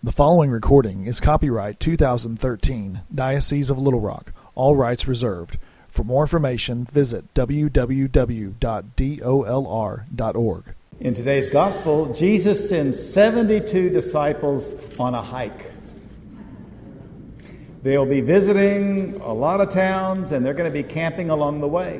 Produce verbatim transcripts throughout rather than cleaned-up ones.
The following recording is copyright two thousand thirteen, Diocese of Little Rock. All rights reserved. For more information, visit w w w dot d o l r dot org. In today's gospel, Jesus sends seventy-two disciples on a hike. They'll be visiting a lot of towns, and they're going to be camping along the way.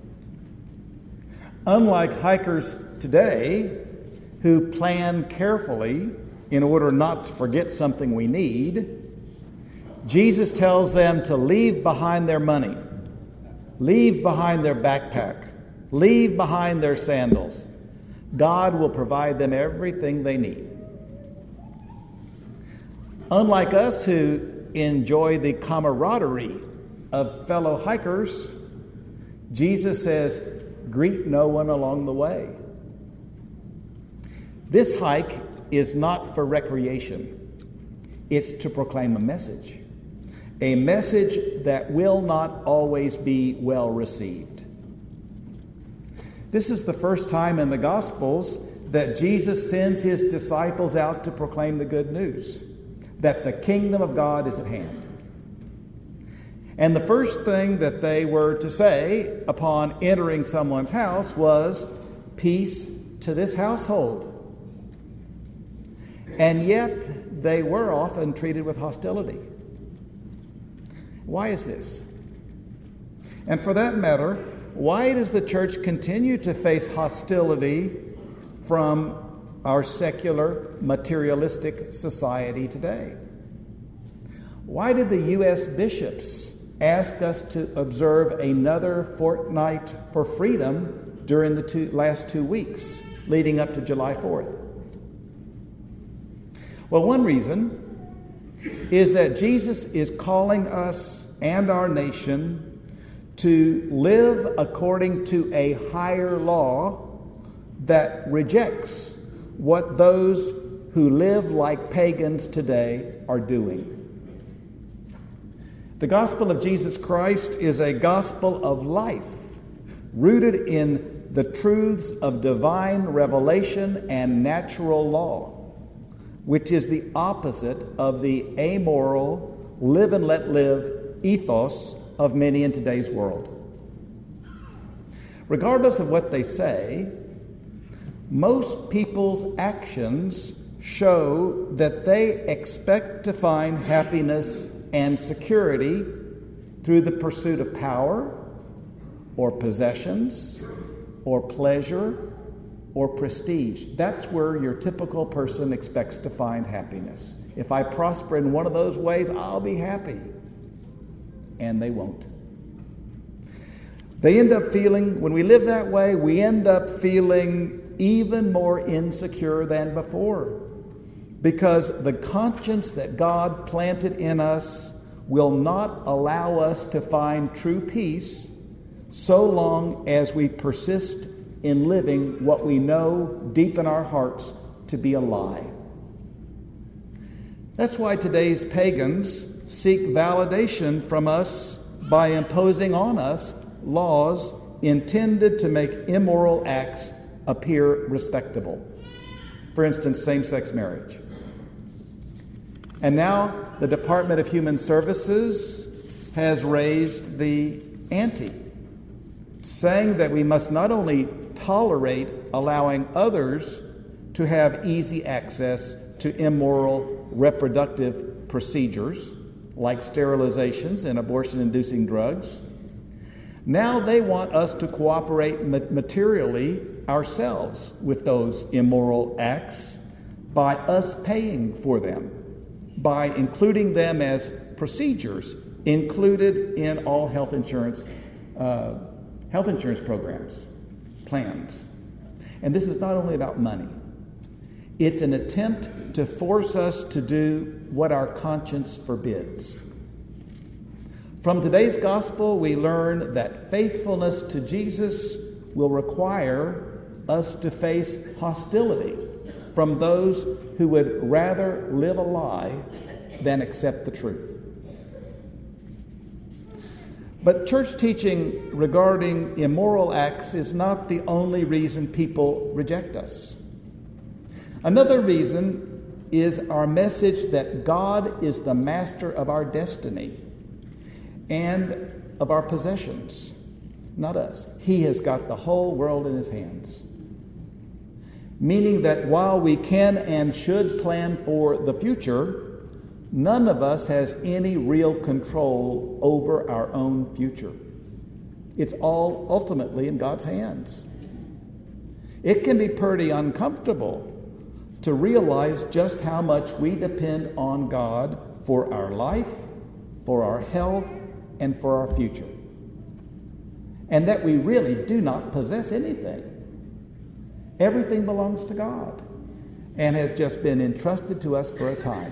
Unlike hikers today, who plan carefully in order not to forget something we need, Jesus tells them to leave behind their money, leave behind their backpack, leave behind their sandals. God will provide them everything they need. Unlike us who enjoy the camaraderie of fellow hikers, Jesus says, greet no one along the way. This hike is not for recreation. It's to proclaim a message. A message that will not always be well received. This is the first time in the Gospels that Jesus sends his disciples out to proclaim the good news, that the kingdom of God is at hand. And the first thing that they were to say upon entering someone's house was, peace to this household. And yet, they were often treated with hostility. Why is this? And for that matter, why does the church continue to face hostility from our secular, materialistic society today? Why did the U S bishops ask us to observe another fortnight for freedom during the two, last two weeks leading up to July fourth? Well, one reason is that Jesus is calling us and our nation to live according to a higher law that rejects what those who live like pagans today are doing. The gospel of Jesus Christ is a gospel of life, rooted in the truths of divine revelation and natural law, which is the opposite of the amoral, live and let live ethos of many in today's world. Regardless of what they say, most people's actions show that they expect to find happiness and security through the pursuit of power, or possessions, or pleasure, or prestige. That's where your typical person expects to find happiness. If I prosper in one of those ways, I'll be happy. And they won't. They end up feeling, when we live that way, we end up feeling even more insecure than before. Because the conscience that God planted in us will not allow us to find true peace so long as we persist in living what we know deep in our hearts to be a lie. That's why today's pagans seek validation from us by imposing on us laws intended to make immoral acts appear respectable. For instance, same-sex marriage. And now the Department of Human Services has raised the ante, saying that we must not only tolerate allowing others to have easy access to immoral reproductive procedures like sterilizations and abortion-inducing drugs. Now they want us to cooperate materially ourselves with those immoral acts by us paying for them, by including them as procedures included in all health insurance uh, health insurance programs, plans. And this is not only about money. It's an attempt to force us to do what our conscience forbids. From today's gospel, we learn that faithfulness to Jesus will require us to face hostility from those who would rather live a lie than accept the truth. But church teaching regarding immoral acts is not the only reason people reject us. Another reason is our message that God is the master of our destiny and of our possessions, not us. He has got the whole world in his hands. Meaning that while we can and should plan for the future, none of us has any real control over our own future. It's all ultimately in God's hands. It can be pretty uncomfortable to realize just how much we depend on God for our life, for our health, and for our future. And that we really do not possess anything. Everything belongs to God and has just been entrusted to us for a time.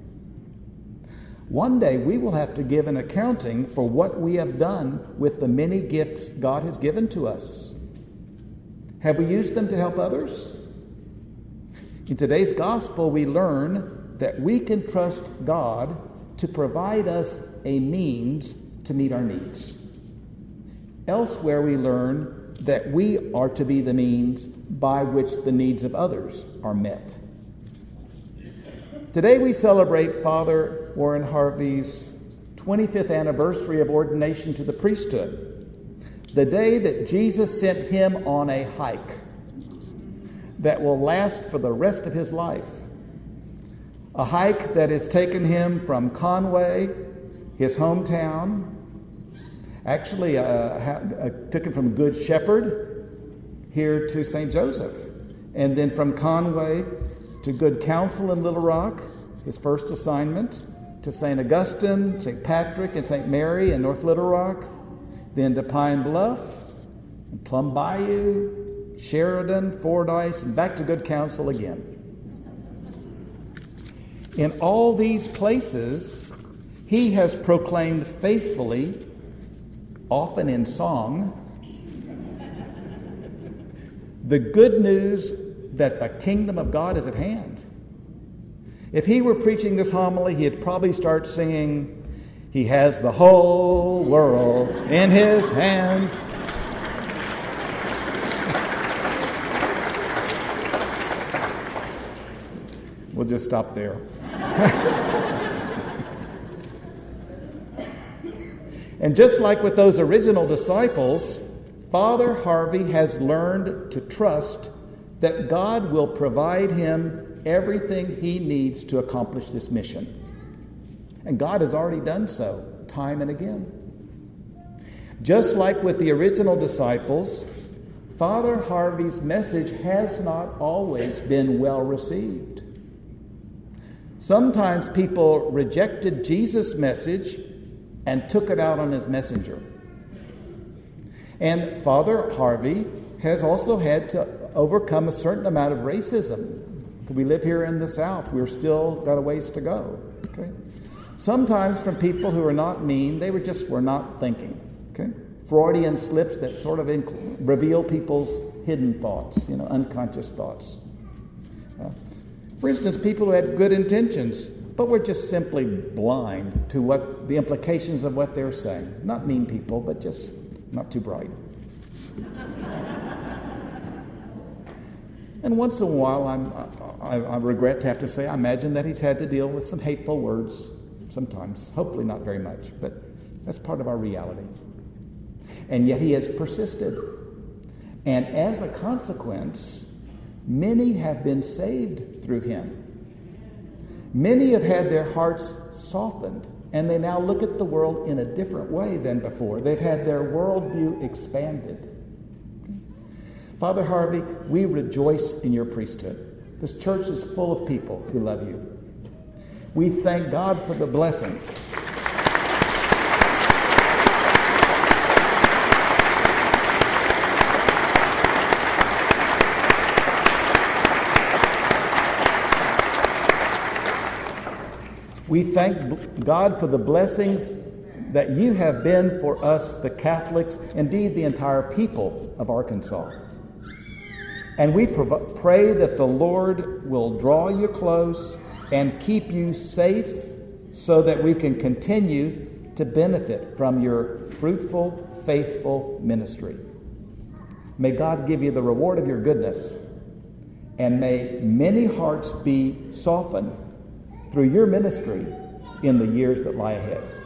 One day we will have to give an accounting for what we have done with the many gifts God has given to us. Have we used them to help others? In today's gospel, we learn that we can trust God to provide us a means to meet our needs. Elsewhere, we learn that we are to be the means by which the needs of others are met. Today, we celebrate Father Warren Harvey's twenty-fifth anniversary of ordination to the priesthood, the day that Jesus sent him on a hike that will last for the rest of his life. A hike that has taken him from Conway, his hometown. Actually, uh, ha- took him from Good Shepherd here to Saint Joseph. And then from Conway to Good Counsel in Little Rock, his first assignment, to Saint Augustine, Saint Patrick, and Saint Mary in North Little Rock, then to Pine Bluff, and Plum Bayou, Sheridan, Fordyce, and back to Good Counsel again. In all these places, he has proclaimed faithfully, often in song, the good news that the kingdom of God is at hand. If he were preaching this homily, he'd probably start singing, "He has the whole world in his hands." We'll just stop there. And just like with those original disciples, Father Harvey has learned to trust that God will provide him everything he needs to accomplish this mission. And God has already done so time and again. Just like with the original disciples, Father Harvey's message has not always been well received. Sometimes people rejected Jesus' message and took it out on his messenger. And Father Harvey has also had to overcome a certain amount of racism. We live here in the South. We're still got a ways to go. Okay? Sometimes from people who are not mean, they were just were not thinking. Okay? Freudian slips that sort of inc- reveal people's hidden thoughts, you know, unconscious thoughts. Uh, for instance, people who had good intentions, but were just simply blind to what the implications of what they're saying. Not mean people, but just not too bright. And once in a while, I'm, I, I regret to have to say, I imagine that he's had to deal with some hateful words sometimes. Hopefully not very much, but that's part of our reality. And yet he has persisted. And as a consequence, many have been saved through him. Many have had their hearts softened, and they now look at the world in a different way than before. They've had their worldview expanded. Father Harvey, we rejoice in your priesthood. This church is full of people who love you. We thank God for the blessings. We thank God for the blessings that you have been for us, the Catholics, indeed the entire people of Arkansas. And we prov- pray that the Lord will draw you close and keep you safe so that we can continue to benefit from your fruitful, faithful ministry. May God give you the reward of your goodness and may many hearts be softened through your ministry in the years that lie ahead.